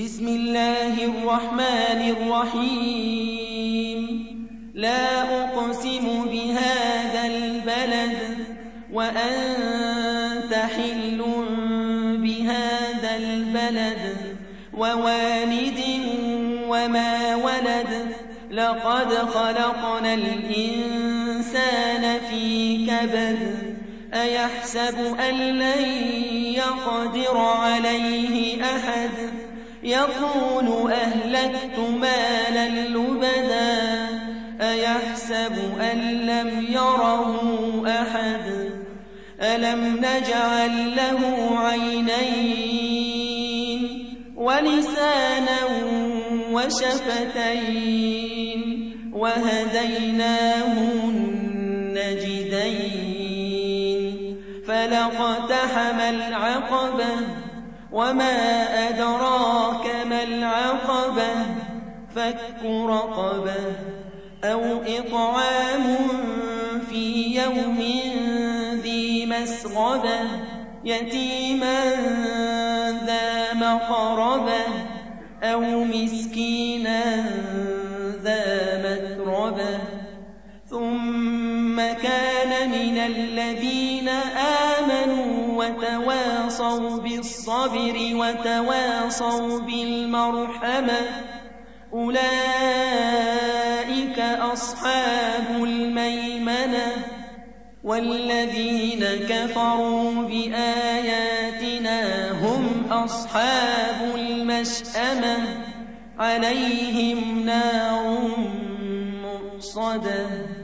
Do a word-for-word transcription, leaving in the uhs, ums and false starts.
بسم الله الرحمن الرحيم لا أقسم بهذا البلد وأنت حل بهذا البلد ووالد وما ولد لقد خلقنا الإنسان في كبد أيحسب أن لن يقدر عليه أحد يقول أهلكت مالا لبدا أيحسب أن لم يره أحد ألم نجعل له عينين ولسانا وشفتين وهديناه النجدين فلاقتحم العقبة وما أدراك ما العقبة فك رقبة أو إطعام في يوم ذي مسغبة يتيما ذا مقربة أو مسكينا ذا متربة ثم كان من الذين آمنوا وتواصوا بالصبر وتواصوا بالمرحمة أولئك أصحاب الميمنة والذين كفروا بآياتنا هم أصحاب المشأمة عليهم نار مؤصدة